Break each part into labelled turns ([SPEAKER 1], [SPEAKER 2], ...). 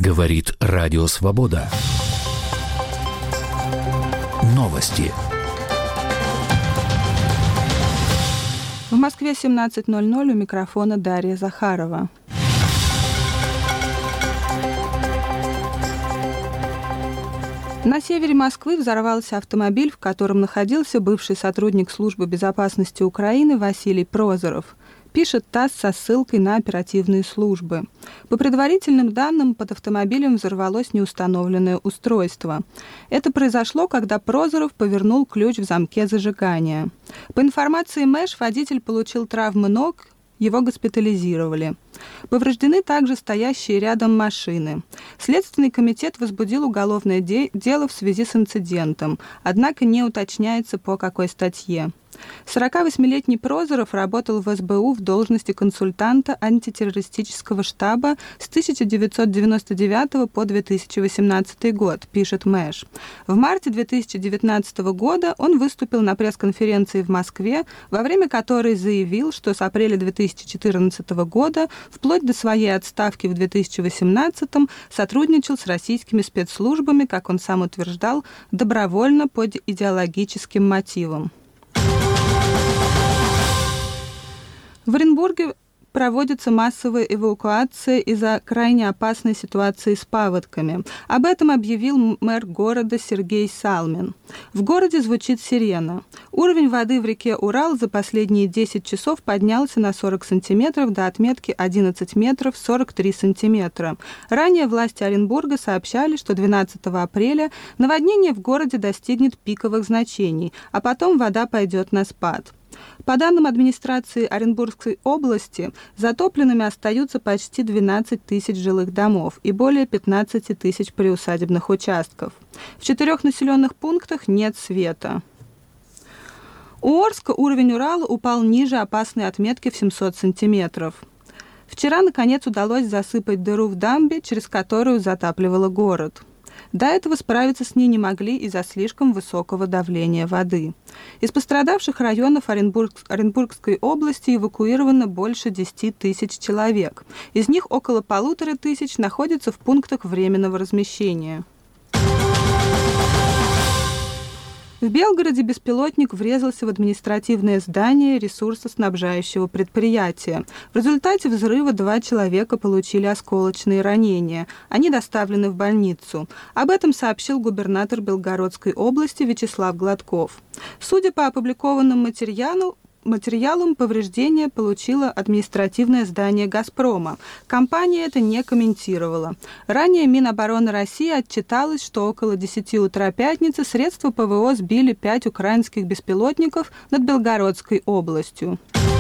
[SPEAKER 1] Говорит Радио Свобода. Новости.
[SPEAKER 2] В Москве 17:00, у микрофона Дарья Захарова. На севере Москвы взорвался автомобиль, в котором находился бывший сотрудник Службы безопасности Украины Василий Прозоров. Пишет ТАСС со ссылкой на оперативные службы. По предварительным данным, под автомобилем взорвалось неустановленное устройство. Это произошло, когда Прозоров повернул ключ в замке зажигания. По информации МЭШ, водитель получил травмы ног, его госпитализировали. Повреждены также стоящие рядом машины. Следственный комитет возбудил уголовное дело в связи с инцидентом, однако не уточняется, по какой статье. 48-летний Прозоров работал в СБУ в должности консультанта антитеррористического штаба с 1999 по 2018 год, пишет МЭШ. В марте 2019 года он выступил на пресс-конференции в Москве, во время которой заявил, что с апреля 2014 года вплоть до своей отставки в 2018 сотрудничал с российскими спецслужбами, как он сам утверждал, добровольно под идеологическим мотивом. В Оренбурге проводится массовая эвакуация из-за крайне опасной ситуации с паводками. Об этом объявил мэр города Сергей Салмин. В городе звучит сирена. Уровень воды в реке Урал за последние 10 часов поднялся на 40 сантиметров до отметки 11 метров 43 сантиметра. Ранее власти Оренбурга сообщали, что 12 апреля наводнение в городе достигнет пиковых значений, а потом вода пойдет на спад. По данным администрации Оренбургской области, затопленными остаются почти 12 тысяч жилых домов и более 15 тысяч приусадебных участков. В 4 населенных пунктах нет света. У Орска уровень Урала упал ниже опасной отметки в 700 сантиметров. Вчера, наконец, удалось засыпать дыру в дамбе, через которую затапливало город. До этого справиться с ней не могли из-за слишком высокого давления воды. Из пострадавших районов Оренбургской области эвакуировано больше 10 тысяч человек. Из них около 1500 находятся в пунктах временного размещения. В Белгороде беспилотник врезался в административное здание ресурсоснабжающего предприятия. В результате взрыва 2 человека получили осколочные ранения. Они доставлены в больницу. Об этом сообщил губернатор Белгородской области Вячеслав Гладков. Судя по опубликованным материалам, повреждения получило административное здание «Газпрома». Компания это не комментировала. Ранее Минобороны России отчиталась, что около 10 утра пятницы средства ПВО сбили 5 украинских беспилотников над Белгородской областью.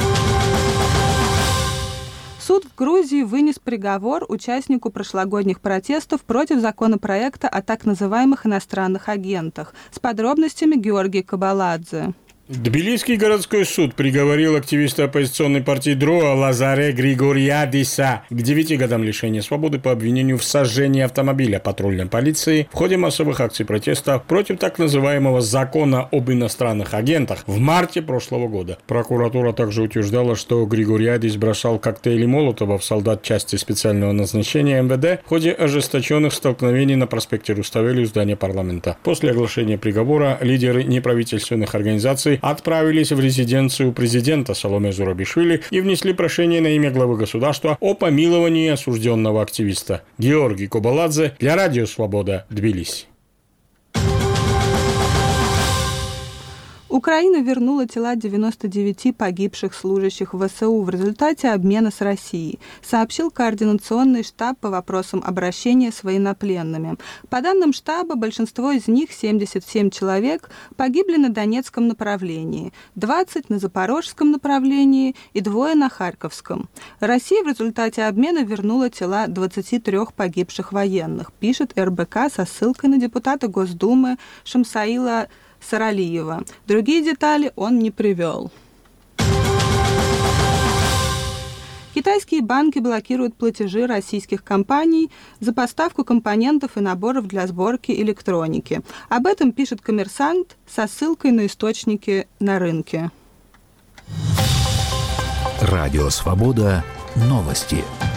[SPEAKER 2] Суд в Грузии вынес приговор участнику прошлогодних протестов против законопроекта о так называемых иностранных агентах. С подробностями Георгий Кабаладзе.
[SPEAKER 3] Тбилисский городской суд приговорил активиста оппозиционной партии ДРОА Лазаре Григориадиса к 9 годам лишения свободы по обвинению в сожжении автомобиля патрульной полиции в ходе массовых акций протеста против так называемого закона об иностранных агентах в марте прошлого года. Прокуратура также утверждала, что Григориадис бросал коктейли Молотова в солдат части специального назначения МВД в ходе ожесточенных столкновений на проспекте Руставели у здания парламента. После оглашения приговора лидеры неправительственных организаций отправились в резиденцию президента Саломе Зурабишвили и внесли прошение на имя главы государства о помиловании осужденного активиста. Георгий Кабаладзе для Радио Свобода, Тбилиси.
[SPEAKER 2] Украина вернула тела 99 погибших служащих ВСУ в результате обмена с Россией, сообщил координационный штаб по вопросам обращения с военнопленными. По данным штаба, большинство из них, 77 человек, погибли на Донецком направлении, 20 на Запорожском направлении и 2 на Харьковском. Россия в результате обмена вернула тела 23 погибших военных, пишет РБК со ссылкой на депутата Госдумы Шамсаила Саралиева. Другие детали он не привел. Китайские банки блокируют платежи российских компаний за поставку компонентов и наборов для сборки электроники. Об этом пишет «Коммерсант» со ссылкой на источники на рынке.
[SPEAKER 1] Радио Свобода. Новости.